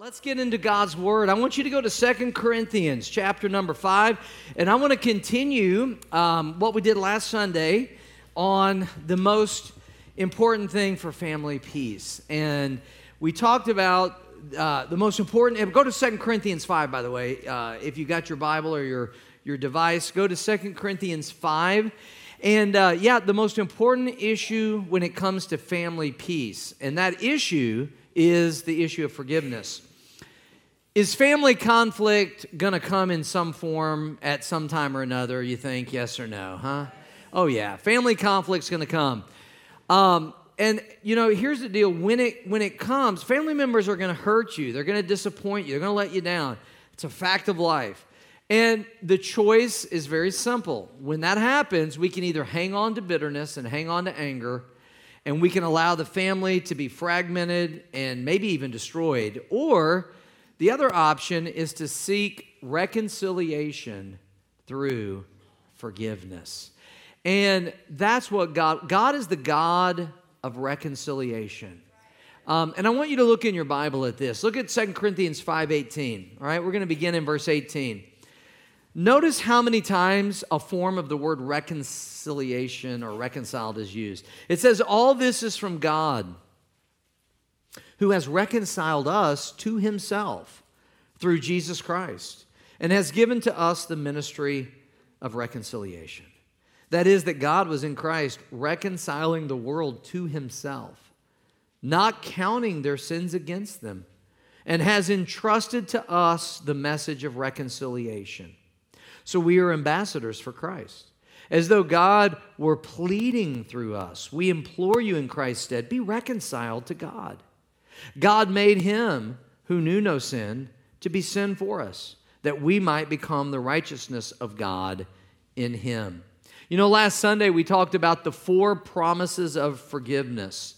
Let's get into God's Word. I want you to go to 2 Corinthians chapter number 5, and I want to continue what we did last Sunday on the most important thing for family peace. And we talked about the most important, and go to 2 Corinthians 5, by the way. If you got your Bible or your device, go to 2 Corinthians 5. And the most important issue when it comes to family peace, and that issue is the issue of forgiveness. Is family conflict going to come in some form at some time or another, you think? Yes or no, huh? Oh, yeah. Family conflict's going to come. And, here's the deal. When it comes, family members are going to hurt you. They're going to disappoint you. They're going to let you down. It's a fact of life. And the choice is very simple. When that happens, we can either hang on to bitterness and hang on to anger, and we can allow the family to be fragmented and maybe even destroyed. Or the other option is to seek reconciliation through forgiveness. And that's what God is the God of reconciliation. And I want you to look in your Bible at this. Look at 2 Corinthians 5:18. All right, we're going to begin in verse 18. Notice how many times a form of the word reconciliation or reconciled is used. It says, all this is from God, who has reconciled us to himself through Jesus Christ, and has given to us the ministry of reconciliation. That is, that God was in Christ reconciling the world to himself, not counting their sins against them, and has entrusted to us the message of reconciliation. So we are ambassadors for Christ. As though God were pleading through us, we implore you in Christ's stead, be reconciled to God. God made him who knew no sin to be sin for us, that we might become the righteousness of God in him. Last Sunday we talked about the 4 promises of forgiveness.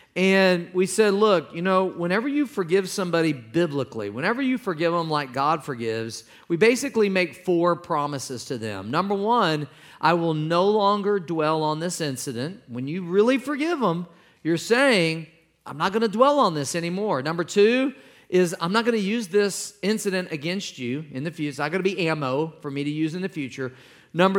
And we said, look, whenever you forgive somebody biblically, whenever you forgive them like God forgives, we basically make 4 promises to them. Number 1, I will no longer dwell on this incident. When you really forgive them, you're saying, I'm not going to dwell on this anymore. Number 2 is I'm not going to use this incident against you in the future. It's not going to be ammo for me to use in the future. Number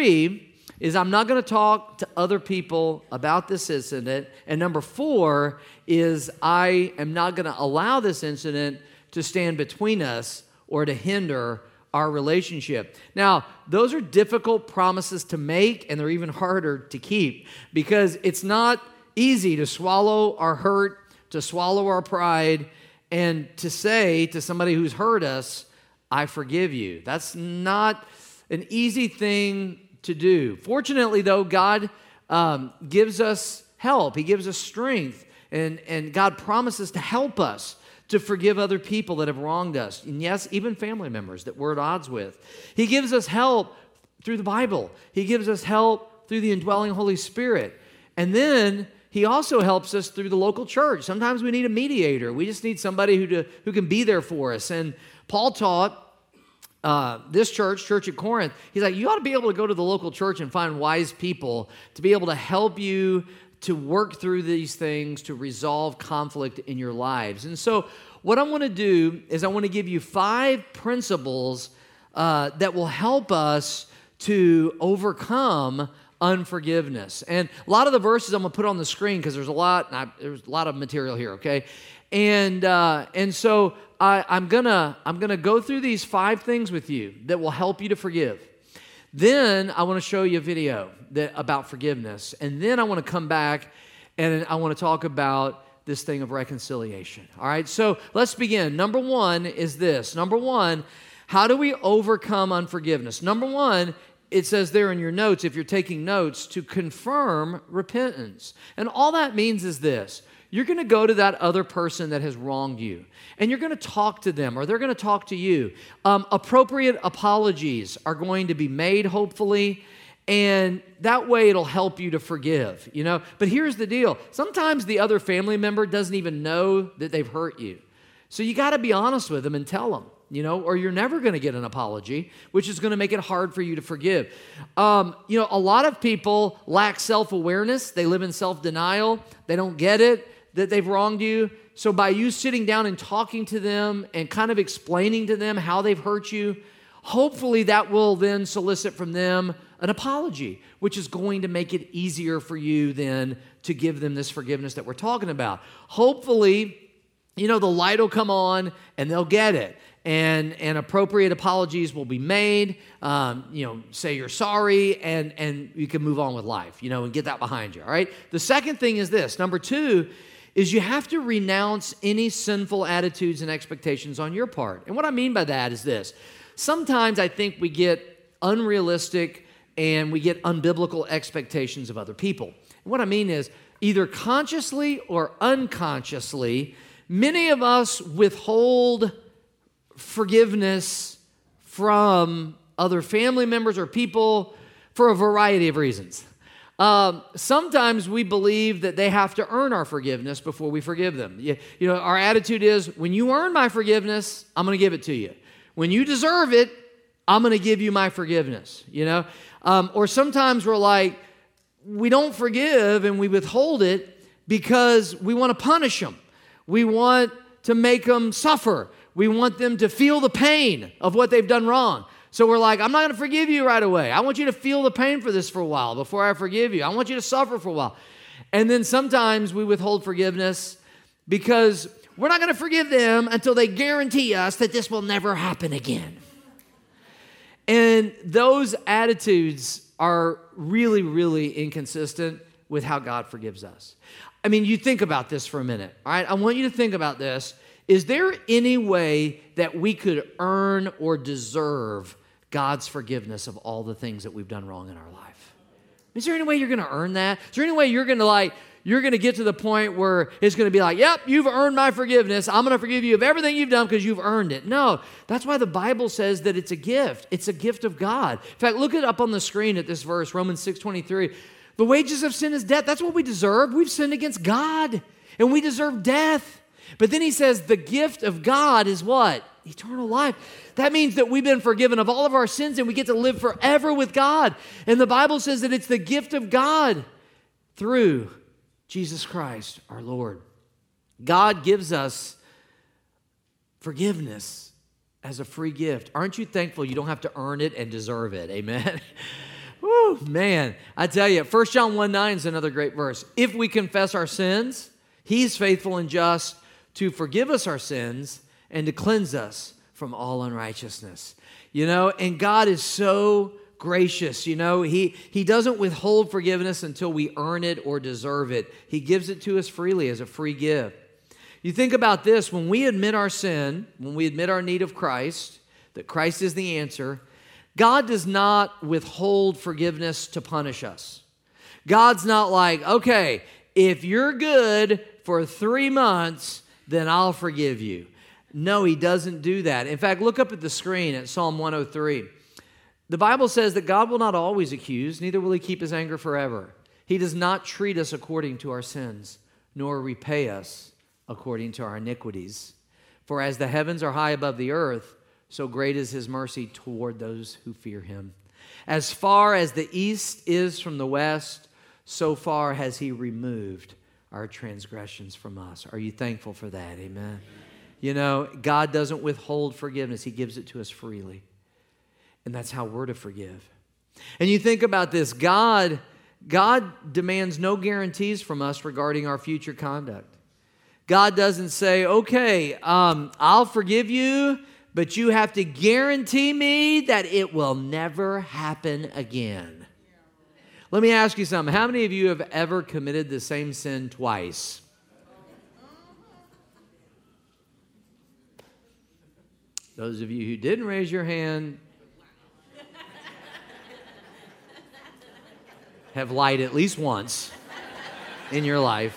3 is I'm not going to talk to other people about this incident. And number 4 is I am not going to allow this incident to stand between us or to hinder our relationship. Now, those are difficult promises to make, and they're even harder to keep because it's not easy to swallow our hurt, to swallow our pride, and to say to somebody who's hurt us, I forgive you. That's not an easy thing to do. Fortunately, though, God gives us help. He gives us strength, and God promises to help us to forgive other people that have wronged us, and yes, even family members that we're at odds with. He gives us help through the Bible. He gives us help through the indwelling Holy Spirit, and then He also helps us through the local church. Sometimes we need a mediator. We just need somebody who can be there for us. And Paul taught this church at Corinth, he's like, you ought to be able to go to the local church and find wise people to be able to help you to work through these things, to resolve conflict in your lives. And so what I want to do is I want to give you 5 principles that will help us to overcome unforgiveness. And a lot of the verses I'm going to put on the screen because there's a lot of material here, okay? And so I'm gonna go through these 5 things with you that will help you to forgive. Then I want to show you a video about forgiveness, and then I want to come back and I want to talk about this thing of reconciliation. All right, so let's begin. Number 1 is this. Number 1, how do we overcome unforgiveness? Number 1, it says there in your notes, if you're taking notes, to confirm repentance. And all that means is this. You're going to go to that other person that has wronged you, and you're going to talk to them, or they're going to talk to you. Appropriate apologies are going to be made, hopefully, and that way it'll help you to forgive, But here's the deal. Sometimes the other family member doesn't even know that they've hurt you. So you got to be honest with them and tell them, or you're never going to get an apology, which is going to make it hard for you to forgive. A lot of people lack self-awareness. They live in self-denial. They don't get it. that they've wronged you. So by you sitting down and talking to them and kind of explaining to them how they've hurt you, hopefully that will then solicit from them an apology, which is going to make it easier for you then to give them this forgiveness that we're talking about. Hopefully, the light will come on and they'll get it. And appropriate apologies will be made. Say you're sorry and you can move on with life, and get that behind you, all right? The second thing is this. Number 2 is you have to renounce any sinful attitudes and expectations on your part. And what I mean by that is this. Sometimes I think we get unrealistic and we get unbiblical expectations of other people. And what I mean is either consciously or unconsciously, many of us withhold forgiveness from other family members or people for a variety of reasons. Sometimes we believe that they have to earn our forgiveness before we forgive them. Our attitude is, when you earn my forgiveness, I'm going to give it to you. When you deserve it, I'm going to give you my forgiveness, Or sometimes we're like, we don't forgive and we withhold it because we want to punish them. We want to make them suffer. We want them to feel the pain of what they've done wrong. So we're like, I'm not going to forgive you right away. I want you to feel the pain for this for a while before I forgive you. I want you to suffer for a while. And then sometimes we withhold forgiveness because we're not going to forgive them until they guarantee us that this will never happen again. And those attitudes are really, really inconsistent with how God forgives us. I mean, you think about this for a minute, all right? I want you to think about this. Is there any way that we could earn or deserve God's forgiveness of all the things that we've done wrong in our life? Is there any way you're going to earn that? Is there any way you're going to get to the point where it's going to be like, yep, you've earned my forgiveness. I'm going to forgive you of everything you've done because you've earned it. No, that's why the Bible says that it's a gift. It's a gift of God. In fact, look it up on the screen at this verse, Romans 6:23. The wages of sin is death. That's what we deserve. We've sinned against God, and we deserve death. But then he says the gift of God is what? Eternal life. That means that we've been forgiven of all of our sins and we get to live forever with God. And the Bible says that it's the gift of God through Jesus Christ, our Lord. God gives us forgiveness as a free gift. Aren't you thankful you don't have to earn it and deserve it? Amen. Woo, man. I tell you, 1 John 1:9 is another great verse. If we confess our sins, he's faithful and just to forgive us our sins and to cleanse us from all unrighteousness. And God is so gracious. He doesn't withhold forgiveness until we earn it or deserve it. He gives it to us freely as a free gift. You think about this, when we admit our sin, when we admit our need of Christ, that Christ is the answer, God does not withhold forgiveness to punish us. God's not like, okay, if you're good for 3 months, then I'll forgive you. No, he doesn't do that. In fact, look up at the screen at Psalm 103. The Bible says that God will not always accuse, neither will he keep his anger forever. He does not treat us according to our sins, nor repay us according to our iniquities. For as the heavens are high above the earth, so great is his mercy toward those who fear him. As far as the east is from the west, so far has he removed our transgressions from us. Are you thankful for that? Amen. God doesn't withhold forgiveness. He gives it to us freely. And that's how we're to forgive. And you think about this. God demands no guarantees from us regarding our future conduct. God doesn't say, okay, I'll forgive you, but you have to guarantee me that it will never happen again. Let me ask you something. How many of you have ever committed the same sin twice? Those of you who didn't raise your hand have lied at least once in your life.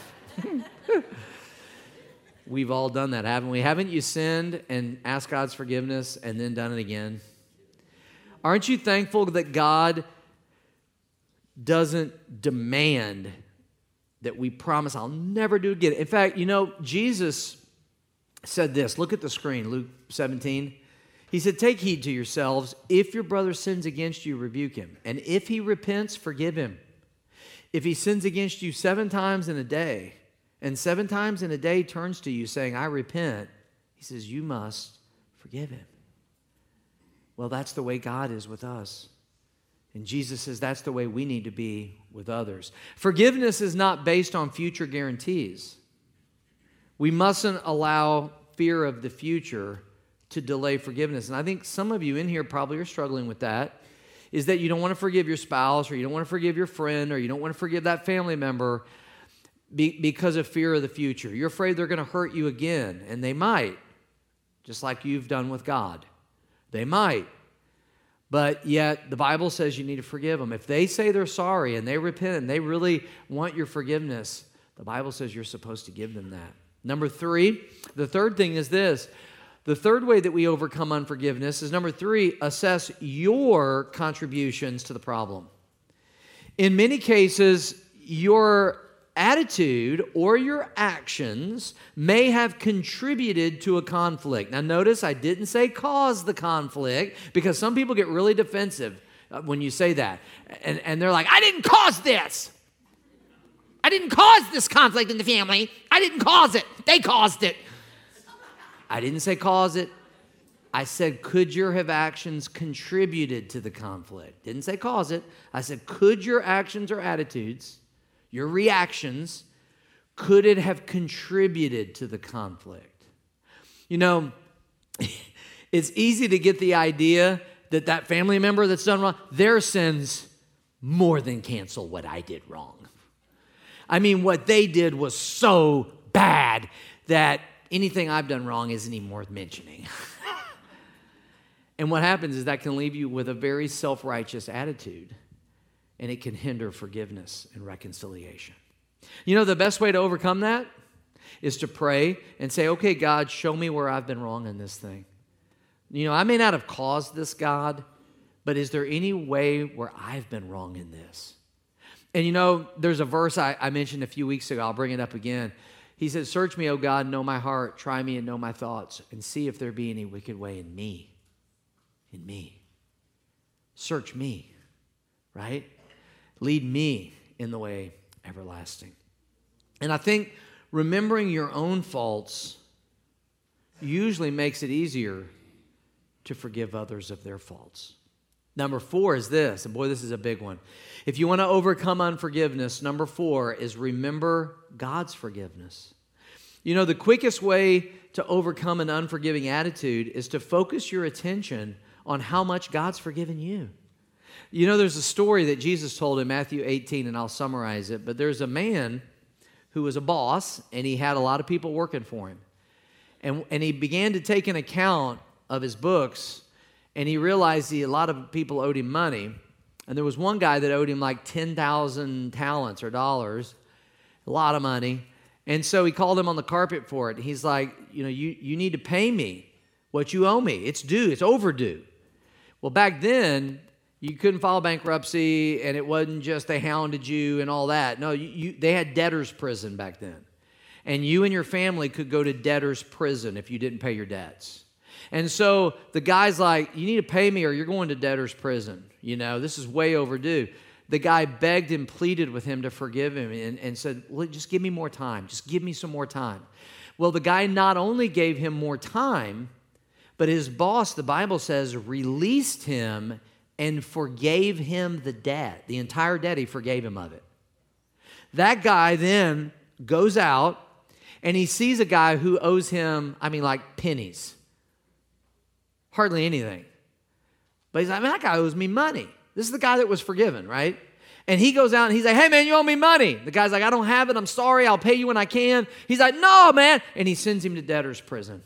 We've all done that, haven't we? Haven't you sinned and asked God's forgiveness and then done it again? Aren't you thankful that God doesn't demand that we promise, I'll never do it again? In fact, Jesus said this. Look at the screen, Luke 17. He said, take heed to yourselves. If your brother sins against you, rebuke him. And if he repents, forgive him. If he sins against you 7 times in a day, and 7 times in a day turns to you saying, I repent, he says, you must forgive him. Well, that's the way God is with us. And Jesus says that's the way we need to be with others. Forgiveness is not based on future guarantees. We mustn't allow fear of the future to delay forgiveness. And I think some of you in here probably are struggling with that, is that you don't want to forgive your spouse, or you don't want to forgive your friend, or you don't want to forgive that family member because of fear of the future. You're afraid they're going to hurt you again, and they might, just like you've done with God. They might. But yet, the Bible says you need to forgive them. If they say they're sorry and they repent and they really want your forgiveness, the Bible says you're supposed to give them that. Number 3, the third thing is this. The third way that we overcome unforgiveness is, number 3, assess your contributions to the problem. In many cases, your attitude or your actions may have contributed to a conflict. Now notice I didn't say cause the conflict, because some people get really defensive when you say that. And they're like, I didn't cause this. I didn't cause this conflict in the family. I didn't cause it. They caused it. I didn't say cause it. I said, could your have actions contributed to the conflict? Didn't say cause it. I said, could your actions or attitudes, your reactions, could it have contributed to the conflict? You know, it's easy to get the idea that that family member that's done wrong, their sins more than cancel what I did wrong. I mean, what they did was so bad that anything I've done wrong isn't even worth mentioning. And what happens is that can leave you with a very self-righteous attitude, and it can hinder forgiveness and reconciliation. You know, the best way to overcome that is to pray and say, okay, God, show me where I've been wrong in this thing. You know, I may not have caused this, God, but is there any way where I've been wrong in this? And you know, there's a verse I mentioned a few weeks ago. I'll bring it up again. He says, search me, O God, know my heart. Try me and know my thoughts, and see if there be any wicked way in me. In me. Search me, right? Lead me in the way everlasting. And I think remembering your own faults usually makes it easier to forgive others of their faults. Number 4 is this, and boy, this is a big one. If you want to overcome unforgiveness, number 4 is remember God's forgiveness. You know, the quickest way to overcome an unforgiving attitude is to focus your attention on how much God's forgiven you. You know, there's a story that Jesus told in Matthew 18, and I'll summarize it, but there's a man who was a boss, and he had a lot of people working for him. And he began to take an account of his books, and he realized a lot of people owed him money. And there was one guy that owed him like 10,000 talents or dollars, a lot of money. And so he called him on the carpet for it. He's like, you know, you need to pay me what you owe me. It's due. It's overdue. Well, back then, you couldn't file bankruptcy, and it wasn't just they hounded you and all that. No, they had debtor's prison back then. And you and your family could go to debtor's prison if you didn't pay your debts. And so the guy's like, you need to pay me or you're going to debtor's prison. You know, this is way overdue. The guy begged and pleaded with him to forgive him and said, well, just give me more time. Just give me some more time. Well, the guy not only gave him more time, but his boss, the Bible says, released him and forgave him the debt. The entire debt, he forgave him of it. That guy then goes out and he sees a guy who owes him, like pennies. Hardly anything. But he's like, man, that guy owes me money. This is the guy that was forgiven, right? And he goes out and he's like, hey, man, you owe me money. The guy's like, I don't have it. I'm sorry. I'll pay you when I can. He's like, no, man. And he sends him to debtor's prison.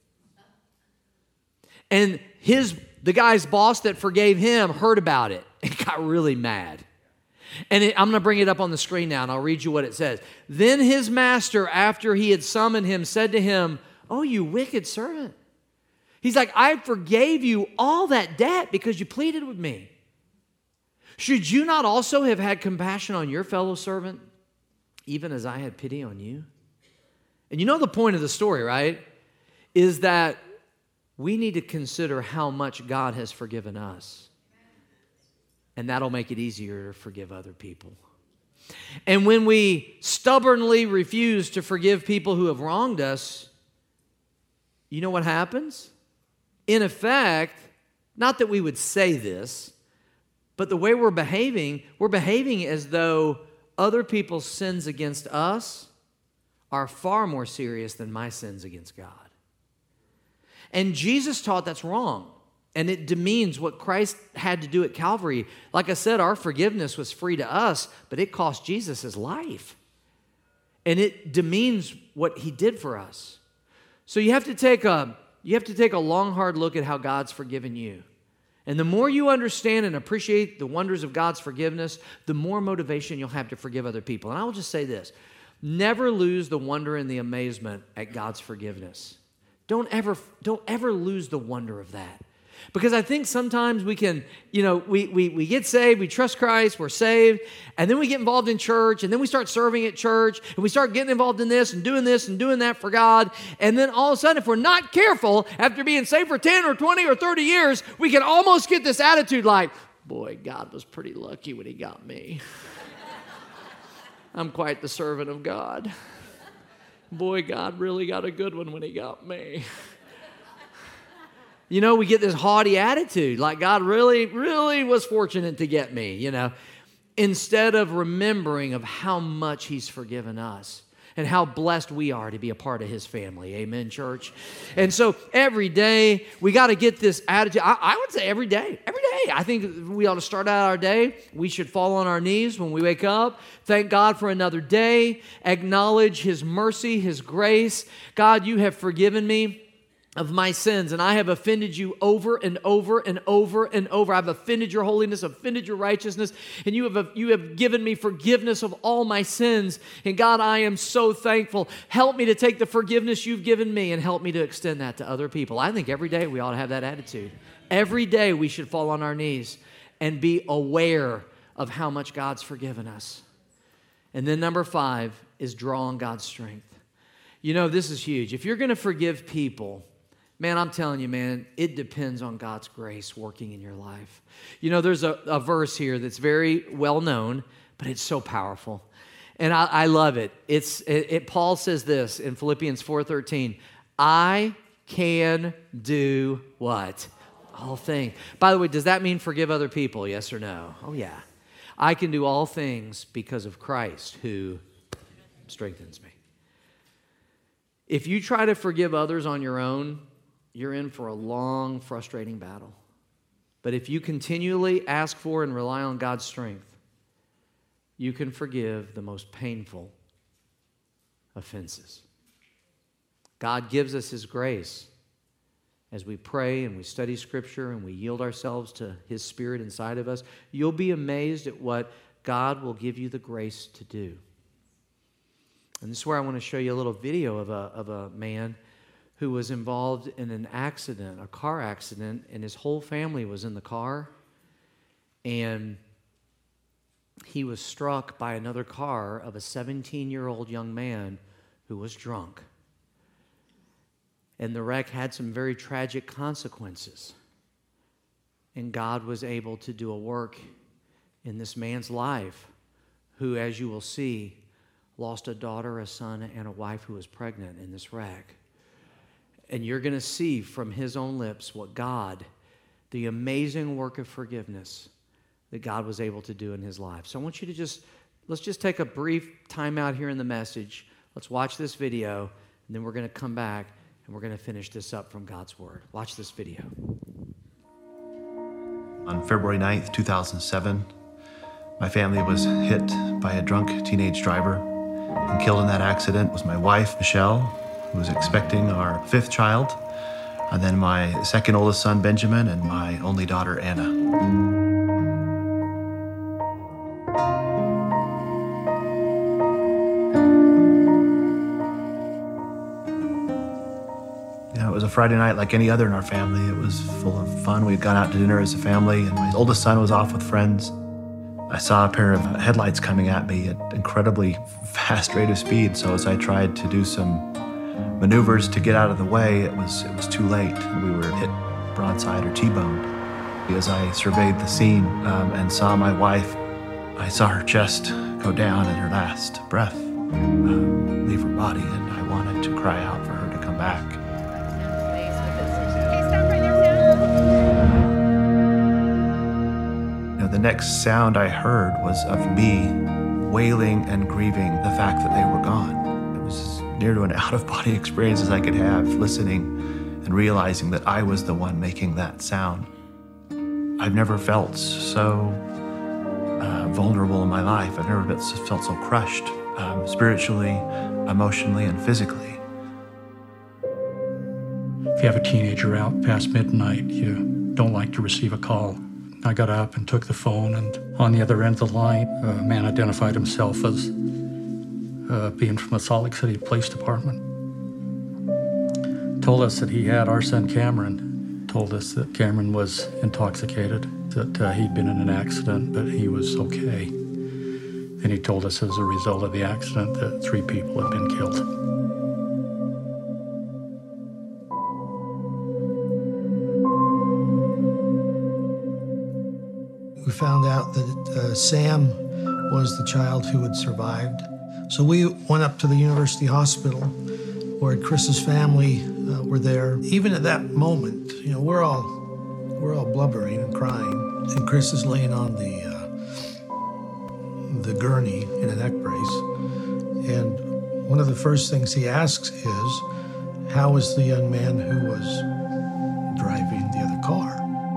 And the guy's boss that forgave him heard about it and got really mad. And I'm going to bring it up on the screen now, and I'll read you what it says. Then his master, after he had summoned him, said to him, oh, you wicked servant. He's like, I forgave you all that debt because you pleaded with me. Should you not also have had compassion on your fellow servant, even as I had pity on you? And you know the point of the story, right? Is that we need to consider how much God has forgiven us. And that'll make it easier to forgive other people. And when we stubbornly refuse to forgive people who have wronged us, you know what happens? In effect, not that we would say this, but the way we're behaving as though other people's sins against us are far more serious than my sins against God. And Jesus taught that's wrong. And it demeans what Christ had to do at Calvary. Like I said, our forgiveness was free to us, but it cost Jesus his life. And it demeans what he did for us. So you have to take a long, hard look at how God's forgiven you. And the more you understand and appreciate the wonders of God's forgiveness, the more motivation you'll have to forgive other people. And I will just say this, never lose the wonder and the amazement at God's forgiveness. Don't ever lose the wonder of that. Because I think sometimes we can, we get saved, we trust Christ, we're saved, and then we get involved in church, and then we start serving at church, and we start getting involved in this and doing that for God, and then all of a sudden, if we're not careful, after being saved for 10 or 20 or 30 years, we can almost get this attitude like, boy, God was pretty lucky when he got me. I'm quite the servant of God. Boy, God really got a good one when he got me. We get this haughty attitude, like God really, really was fortunate to get me, instead of remembering of how much he's forgiven us and how blessed we are to be a part of his family. Amen, church? And so every day, we got to get this attitude. I would say every day. I think we ought to start out our day. We should fall on our knees when we wake up. Thank God for another day. Acknowledge his mercy, his grace. God, you have forgiven me of my sins, and I have offended you over and over and over and over. I've offended your holiness, offended your righteousness, and you have given me forgiveness of all my sins. And God, I am so thankful. Help me to take the forgiveness you've given me and help me to extend that to other people. I think every day we ought to have that attitude. Every day we should fall on our knees and be aware of how much God's forgiven us. And then number 5 is draw on God's strength. This is huge. If you're going to forgive people, man, I'm telling you, man, it depends on God's grace working in your life. There's a verse here that's very well known, but it's so powerful. And I love it. Paul says this in Philippians 4:13, I can do what? All things. By the way, does that mean forgive other people? Yes or no? Oh, yeah. I can do all things because of Christ who strengthens me. If you try to forgive others on your own, you're in for a long, frustrating battle. But if you continually ask for and rely on God's strength, you can forgive the most painful offenses. God gives us his grace as we pray and we study Scripture and we yield ourselves to his Spirit inside of us. You'll be amazed at what God will give you the grace to do. And this is where I want to show you a little video of a man who was involved in an accident, a car accident, and his whole family was in the car. And he was struck by another car of a 17-year-old young man who was drunk. And the wreck had some very tragic consequences. And God was able to do a work in this man's life who, as you will see, lost a daughter, a son, and a wife who was pregnant in this wreck. And you're going to see from his own lips what God, the amazing work of forgiveness that God was able to do in his life. So I want you to let's just take a brief time out here in the message. Let's watch this video, and then we're going to come back and we're going to finish this up from God's Word. Watch this video. On February 9th, 2007, my family was hit by a drunk teenage driver, and killed in that accident was my wife, Michelle, who was expecting our 5th child, and then my second oldest son, Benjamin, and my only daughter, Anna. It was a Friday night like any other in our family. It was full of fun. We'd gone out to dinner as a family, and my oldest son was off with friends. I saw a pair of headlights coming at me at incredibly fast rate of speed, so as I tried to do some maneuvers to get out of the way, it was too late. We were hit broadside or T-boned. As I surveyed the scene and saw my wife, I saw her chest go down in her last breath, leave her body, and I wanted to cry out for her to come back. The next sound I heard was of me wailing and grieving the fact that they were gone. It was as near to an out-of-body experience as I could have, listening and realizing that I was the one making that sound. I've never felt so vulnerable in my life. I've never felt so crushed, spiritually, emotionally, and physically. If you have a teenager out past midnight, you don't like to receive a call. I got up and took the phone, and on the other end of the line, a man identified himself as being from the Salt Lake City Police Department. Told us that he had our son Cameron. Told us that Cameron was intoxicated, that he'd been in an accident, but he was okay. And he told us as a result of the accident that 3 people had been killed. We found out that Sam was the child who had survived. So we went up to the University Hospital where Chris's family were there. Even at that moment, we're all blubbering and crying, and Chris is laying on the gurney in a neck brace. And one of the first things he asks is, how is the young man who was driving the other car?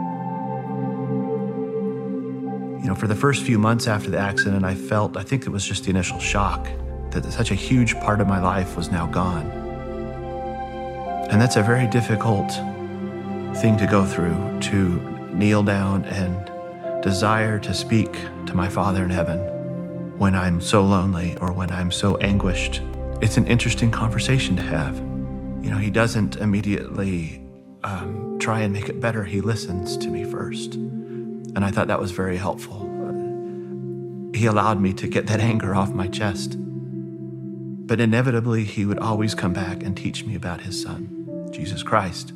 For the first few months after the accident, I think it was just the initial shock that such a huge part of my life was now gone. And that's a very difficult thing to go through, to kneel down and desire to speak to my Father in heaven when I'm so lonely or when I'm so anguished. It's an interesting conversation to have. He doesn't immediately try and make it better. He listens to me first. And I thought that was very helpful. He allowed me to get that anger off my chest. But inevitably, he would always come back and teach me about his son, Jesus Christ.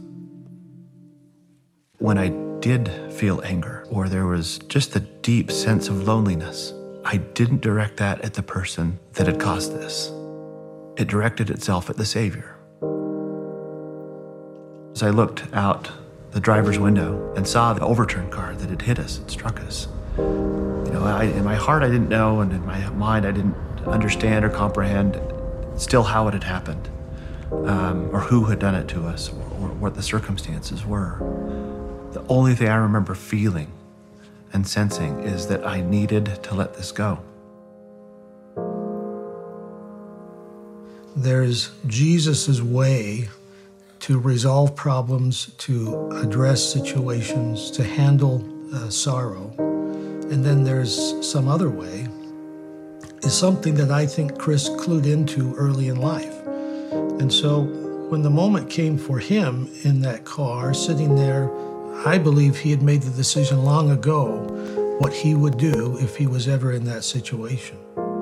When I did feel anger, or there was just a deep sense of loneliness, I didn't direct that at the person that had caused this. It directed itself at the Savior. As I looked out the driver's window and saw the overturned car that had hit us and struck us, in my heart I didn't know, and in my mind I didn't understand or comprehend still how it had happened, or who had done it to us, or what the circumstances were. The only thing I remember feeling and sensing is that I needed to let this go. There's Jesus' way to resolve problems, to address situations, to handle sorrow. And then there's some other way. Is something that I think Chris clued into early in life. And so when the moment came for him in that car, sitting there, I believe he had made the decision long ago what he would do if he was ever in that situation.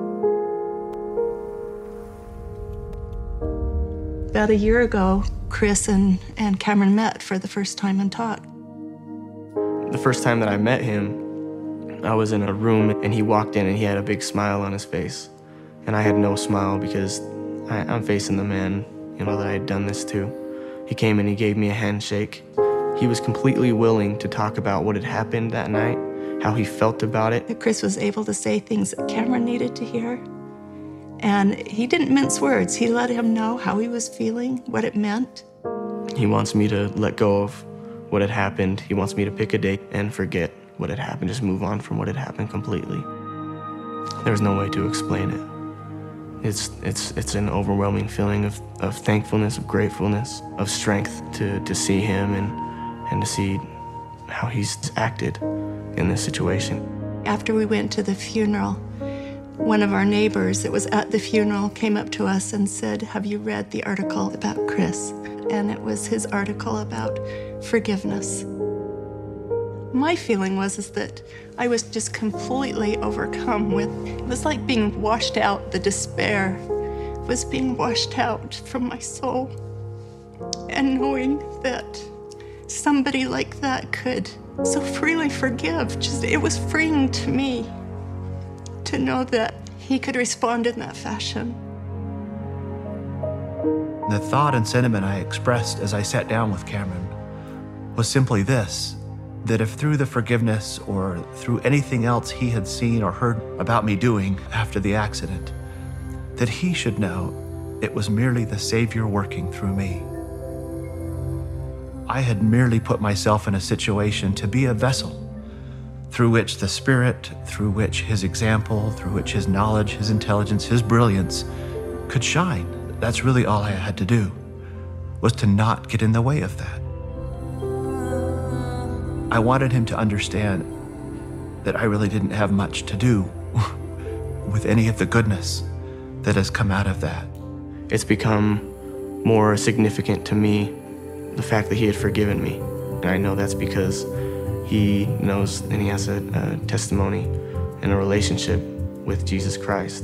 About a year ago, Chris and Cameron met for the first time and talked. The first time that I met him, I was in a room and he walked in and he had a big smile on his face. And I had no smile because I'm facing the man, that I had done this to. He came and he gave me a handshake. He was completely willing to talk about what had happened that night, how he felt about it. Chris was able to say things that Cameron needed to hear. And he didn't mince words. He let him know how he was feeling, what it meant. He wants me to let go of what had happened. He wants me to pick a date and forget what had happened, just move on from what had happened completely. There's no way to explain it. It's an overwhelming feeling of thankfulness, of gratefulness, of strength to see him and to see how he's acted in this situation. After we went to the funeral, one of our neighbors that was at the funeral came up to us and said, "Have you read the article about Chris?" And it was his article about forgiveness. My feeling was that I was just completely overcome with, it was like being washed out, the despair was being washed out from my soul. And knowing that somebody like that could so freely forgive, it was freeing to me to know that he could respond in that fashion. The thought and sentiment I expressed as I sat down with Cameron was simply this, that if through the forgiveness or through anything else he had seen or heard about me doing after the accident, that he should know it was merely the Savior working through me. I had merely put myself in a situation to be a vessel through which the Spirit, through which his example, through which his knowledge, his intelligence, his brilliance could shine. That's really all I had to do, was to not get in the way of that. I wanted him to understand that I really didn't have much to do with any of the goodness that has come out of that. It's become more significant to me, the fact that he had forgiven me. And I know that's because he knows and he has a testimony and a relationship with Jesus Christ.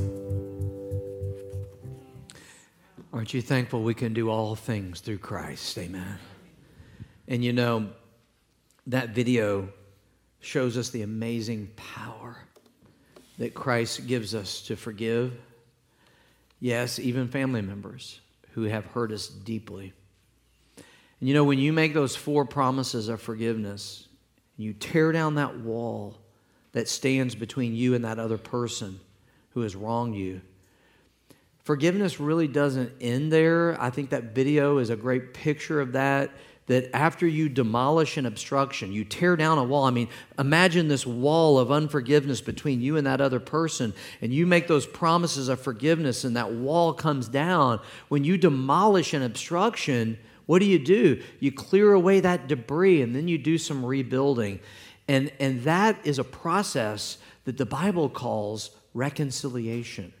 Aren't you thankful we can do all things through Christ? Amen. And you know, that video shows us the amazing power that Christ gives us to forgive. Yes, even family members who have hurt us deeply. And you know, when you make those 4 promises of forgiveness, you tear down that wall that stands between you and that other person who has wronged you. Forgiveness really doesn't end there. I think that video is a great picture of that after you demolish an obstruction, you tear down a wall. I mean, imagine this wall of unforgiveness between you and that other person, and you make those promises of forgiveness, and that wall comes down. When you demolish an obstruction, what do? You clear away that debris, and then you do some rebuilding. And that is a process that the Bible calls reconciliation.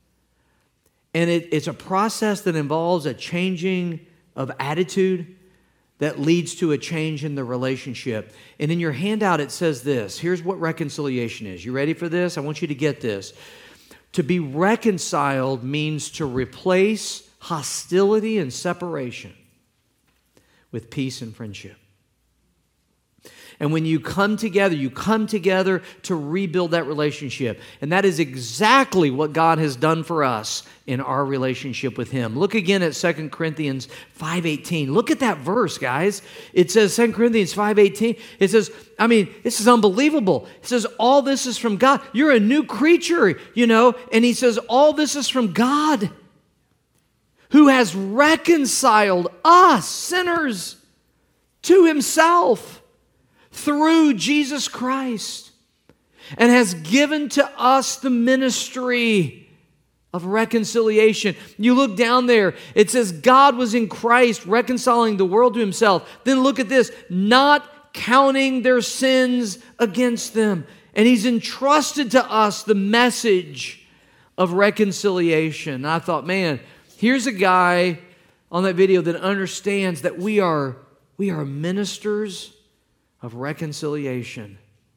And it's a process that involves a changing of attitude that leads to a change in the relationship. And in your handout, it says this. Here's what reconciliation is. You ready for this? I want you to get this. To be reconciled means to replace hostility and separation with peace and friendship. And when you come together to rebuild that relationship. And that is exactly what God has done for us in our relationship with Him. Look again at 2 Corinthians 5:18. Look at that verse, guys. It says, 2 Corinthians 5:18, it says, I mean, this is unbelievable. It says, all this is from God. You're a new creature, you know. And he says, all this is from God, who has reconciled us, sinners, to Himself through Jesus Christ, and has given to us the ministry of reconciliation. You look down there, it says God was in Christ reconciling the world to Himself. Then look at this, not counting their sins against them. And He's entrusted to us the message of reconciliation. And I thought, man, here's a guy on that video that understands that we are ministers of reconciliation.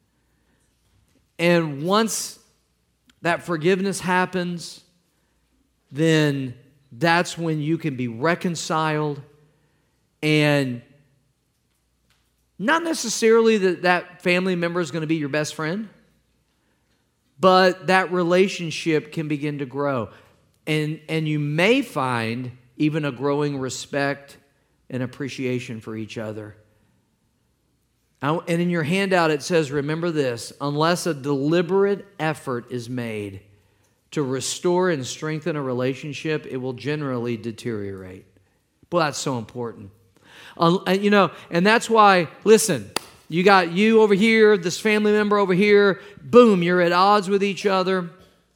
And once that forgiveness happens, then that's when you can be reconciled, and not necessarily that family member is going to be your best friend, but that relationship can begin to grow. And you may find even a growing respect and appreciation for each other. And in your handout it says, remember this, unless a deliberate effort is made to restore and strengthen a relationship, it will generally deteriorate. Boy, that's so important. You know, and that's why, listen, you got you over here, this family member over here, boom, you're at odds with each other.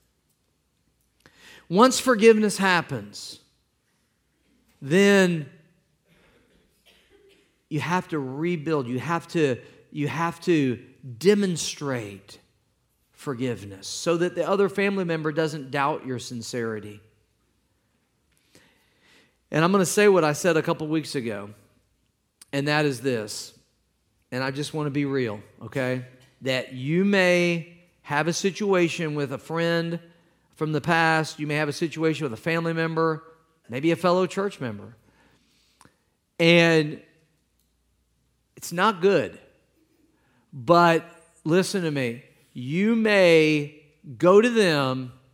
Once forgiveness happens, then you have to rebuild. You have to demonstrate forgiveness so that the other family member doesn't doubt your sincerity. And I'm going to say what I said a couple weeks ago, and that is this. And I just want to be real, okay? That you may have a situation with a friend from the past. You may have a situation with a family member, maybe a fellow church member. And it's not good. But listen to me. You may go to them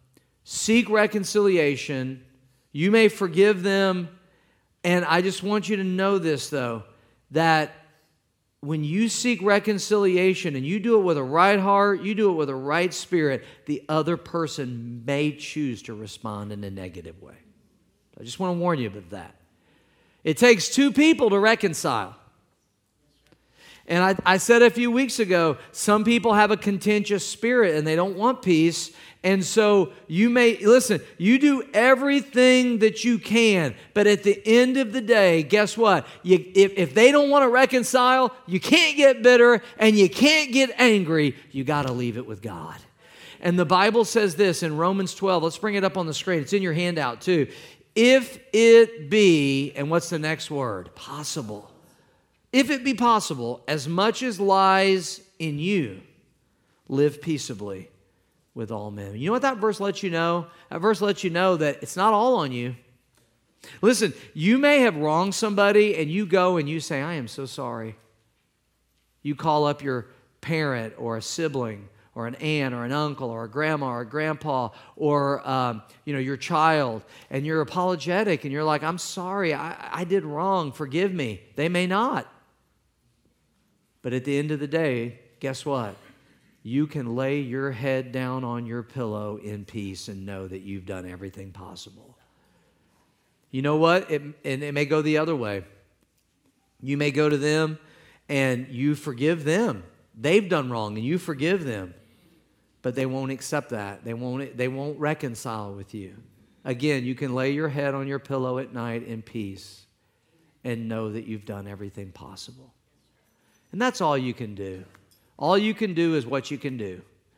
seek reconciliation. You may forgive them. And I just want you to know this, though, that when you seek reconciliation and you do it with a right heart, you do it with a right spirit, the other person may choose to respond in a negative way. I just want to warn you about that. It takes two people to reconcile. And I said a few weeks ago, some people have a contentious spirit and they don't want peace. And so you do everything that you can. But at the end of the day, guess what? If they don't want to reconcile, you can't get bitter and you can't get angry. You got to leave it with God. And the Bible says this in Romans 12. Let's bring it up on the screen. It's in your handout too. If it be, and what's the next word? Possible. If it be possible, as much as lies in you, live peaceably with all men. You know what that verse lets you know? That verse lets you know that it's not all on you. Listen, you may have wronged somebody and you go and you say, I am so sorry. You call up your parent or a sibling or an aunt or an uncle or a grandma or a grandpa or your child, and you're apologetic and you're like, I'm sorry, I did wrong, forgive me. They may not. But at the end of the day, guess what? You can lay your head down on your pillow in peace and know that you've done everything possible. You know what? It may go the other way. You may go to them and you forgive them. They've done wrong and you forgive them. But they won't accept that. They won't reconcile with you. Again, you can lay your head on your pillow at night in peace and know that you've done everything possible. And that's all you can do. All you can do is what you can do,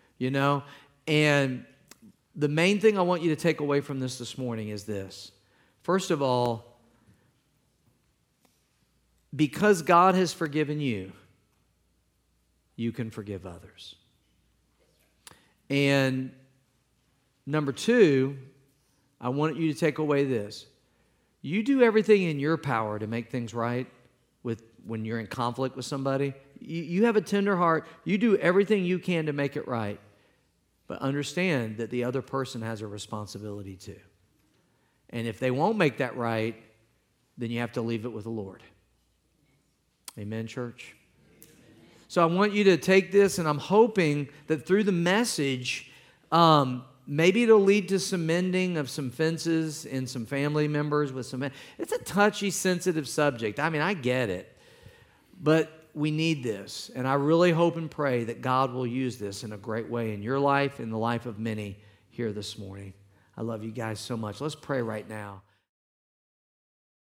And the main thing I want you to take away from this morning is this. First of all, because God has forgiven you, you can forgive others. And number two, I want you to take away this. You do everything in your power to make things right when you're in conflict with somebody. You have a tender heart. You do everything you can to make it right. But understand that the other person has a responsibility too. And if they won't make that right, then you have to leave it with the Lord. Amen, church? So I want you to take this, and I'm hoping that through the message, maybe it'll lead to some mending of some fences in some family members with some. It's a touchy, sensitive subject. I mean, I get it. But we need this, and I really hope and pray that God will use this in a great way in your life, in the life of many here this morning. I love you guys so much. Let's pray right now.